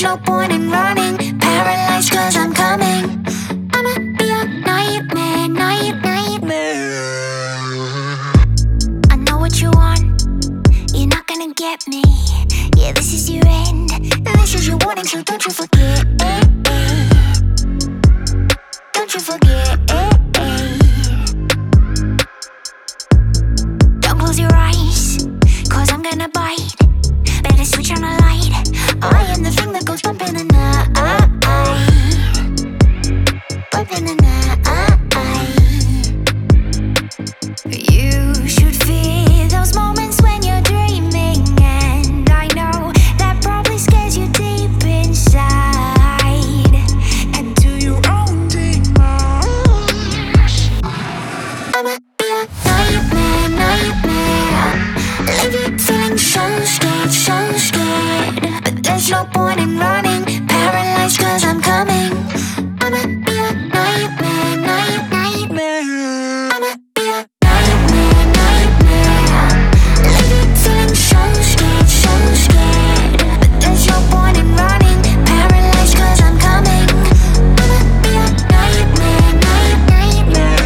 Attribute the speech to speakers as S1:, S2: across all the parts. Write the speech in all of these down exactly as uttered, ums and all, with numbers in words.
S1: there's no point in running. Paralyzed cause I'm coming. I'ma be a nightmare, night, nightmare. I know what you want, you're not gonna get me. Yeah, this is your end, this is your warning, so don't you forget. Don't you forget. Don't close your eyes, cause I'm gonna bite. Better switch on a light. I am the thing that goes bump in the night. Bump in the night. You should fear those moments when you're dreaming, and I know that probably scares you deep inside. And do your own demise. I'ma be a nightmare, nightmare. Leave you feeling so scared, so scared. But there's no point in running. Paralyzed cause I'm coming. I'ma be a nightmare, night, nightmare. I'ma be a nightmare, nightmare. Leave you feeling so scared, so scared. But there's no point in running. Paralyzed cause I'm coming. I'ma be a nightmare, night, nightmare.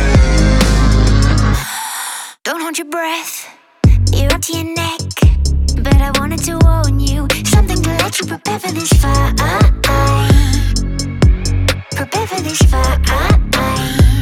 S1: Don't hold your breath, you're up to your neck. But I wanted to warn you, something to let you prepare for this fight. Prepare for this fight.